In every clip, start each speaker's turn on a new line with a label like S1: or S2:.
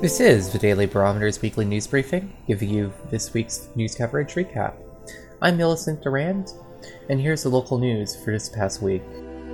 S1: This is the Daily Barometer's weekly news briefing, giving you this week's news coverage recap. I'm Millicent Durand, and here's the local news for this past week.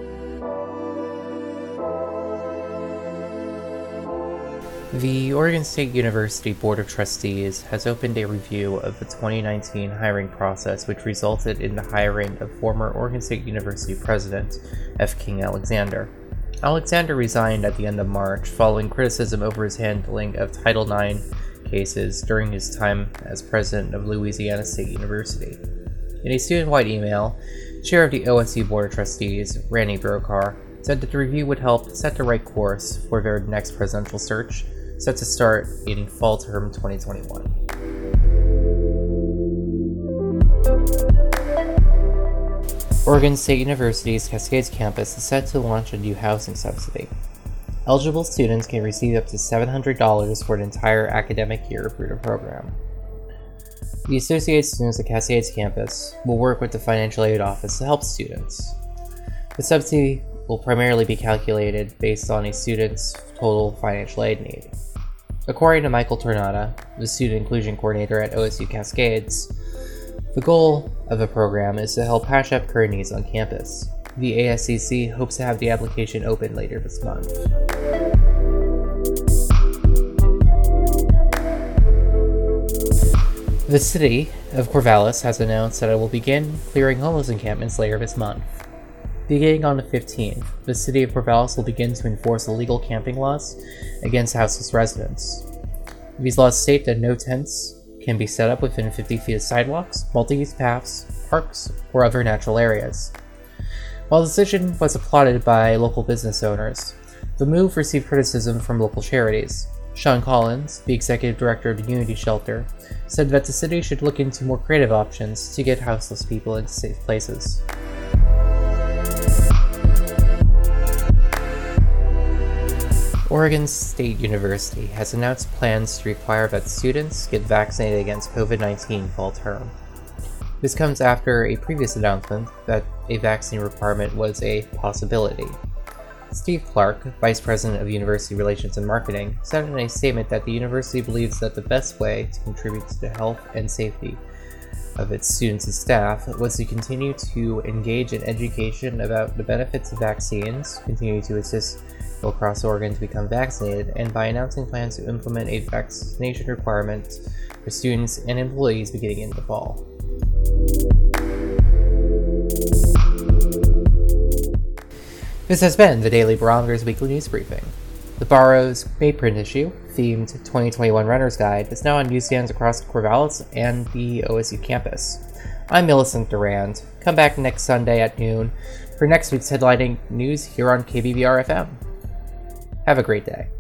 S1: The Oregon State University Board of Trustees has opened a review of the 2019 hiring process, which resulted in the hiring of former Oregon State University President F. King Alexander. Alexander resigned at the end of March following criticism over his handling of Title IX cases during his time as president of Louisiana State University. In a student-wide email, Chair of the OSU Board of Trustees, Randy Brokar, said that the review would help set the right course for their next presidential search, set to start in fall term 2021. Oregon State University's Cascades campus is set to launch a new housing subsidy. Eligible students can receive up to $700 for an entire academic year through the program. The Associated Students at Cascades campus will work with the Financial Aid Office to help students. The subsidy will primarily be calculated based on a student's total financial aid need. According to Michael Tornata, the Student Inclusion Coordinator at OSU Cascades, the goal of the program is to help patch up current needs on campus. The ASCC hopes to have the application open later this month. The city of Corvallis has announced that it will begin clearing homeless encampments later this month. Beginning on the 15th, the city of Corvallis will begin to enforce illegal camping laws against houseless residents. These laws state that no tents can be set up within 50 feet of sidewalks, multi-use paths, parks, or other natural areas. While the decision was applauded by local business owners, the move received criticism from local charities. Sean Collins, the executive director of the Unity Shelter, said that the city should look into more creative options to get houseless people into safe places. Oregon State University has announced plans to require that students get vaccinated against COVID-19 fall term. This comes after a previous announcement that a vaccine requirement was a possibility. Steve Clark, Vice President of University Relations and Marketing, said in a statement that the university believes that the best way to contribute to the health and safety of its students and staff was to continue to engage in education about the benefits of vaccines, continue to assist people across Oregon to become vaccinated, and by announcing plans to implement a vaccination requirement for students and employees beginning in the fall. This has been the Daily Barometer's weekly news briefing. The Barrows May print issue, themed 2021 Runner's Guide, is now on newsstands across Corvallis and the OSU campus. I'm Millicent Durand. Come back next Sunday at noon for next week's headlining news here on KBBR FM. Have a great day.